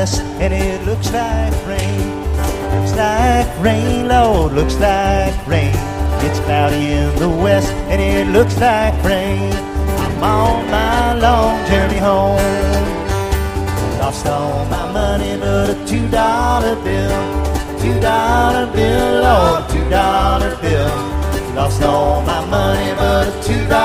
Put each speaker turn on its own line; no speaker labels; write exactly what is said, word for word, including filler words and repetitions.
west, and it looks like rain. Looks like rain, Lord, looks like rain. It's cloudy in the west, and it looks like rain. I'm on my long journey home. Lost all my money but a two dollar bill. Two dollar bill, Lord, two dollar bill. Lost all my money but a two dollar